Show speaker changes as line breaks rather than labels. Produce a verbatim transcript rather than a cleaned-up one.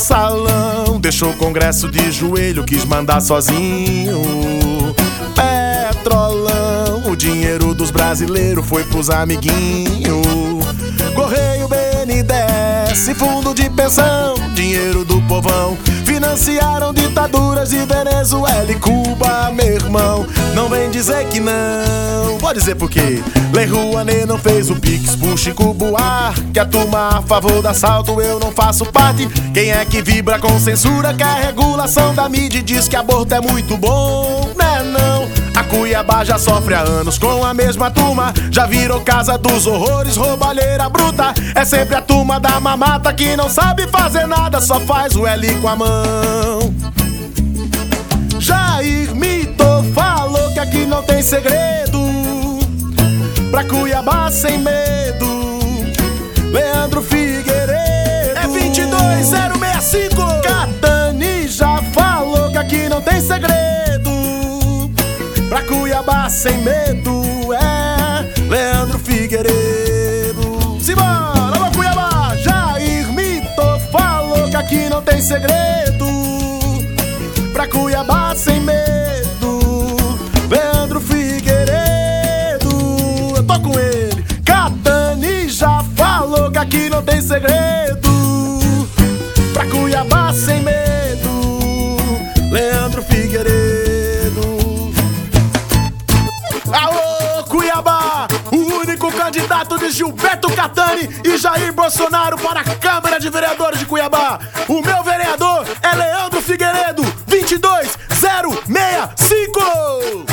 mensalão. Deixou o Congresso de joelho, quis mandar sozinho. Petrolão, o dinheiro dos brasileiros foi pros amiguinhos. Correio, B N D E S, fundo de pensão, dinheiro do povão. Financiaram ditaduras de Venezuela e Cuba, meu irmão. Não vem dizer que não, vou dizer por quê. Lei Rouanet não fez o Pix pro Chico Buarque. A turma a favor do assalto eu não faço parte. Quem é que vibra com censura, quer regulação da mídia e diz que aborto é muito bom, né não? A Cuiabá já sofre há anos com a mesma turma. Já virou casa dos horrores, roubalheira bruta. É sempre a turma da mamata que não sabe fazer nada, só faz o L com a mão. Jair Mito falou que aqui não tem segredo. Pra Cuiabá sem medo. Leandro Figueiredo é vinte e dois zero sessenta e cinco. Catani já falou que aqui não tem segredo. Pra Cuiabá sem medo, é Leandro Figueiredo. Simbora, alô Cuiabá! Jair Mito falou que aqui não tem segredo. Pra Cuiabá sem medo, Leandro Figueiredo. Eu tô com ele. Catani já falou que aqui não tem segredo. Pra Cuiabá sem medo, Leandro Figueiredo. Aô, Cuiabá! O único candidato de Gilberto Catani e Jair Bolsonaro para a Câmara de Vereadores de Cuiabá. O meu vereador é Leandro Figueiredo, vinte e dois zero sessenta e cinco.